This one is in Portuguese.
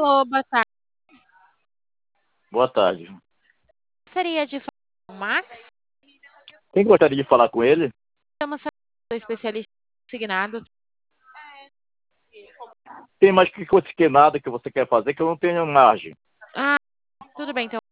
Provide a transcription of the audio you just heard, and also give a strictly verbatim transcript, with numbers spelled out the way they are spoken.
Alô, boa tarde. Boa tarde. Gostaria de falar com o Max? Quem gostaria de falar com ele? Chama sou especialista designado. Tem mais que coisa que nada que você quer fazer que eu não tenho margem. Ah, tudo bem, então.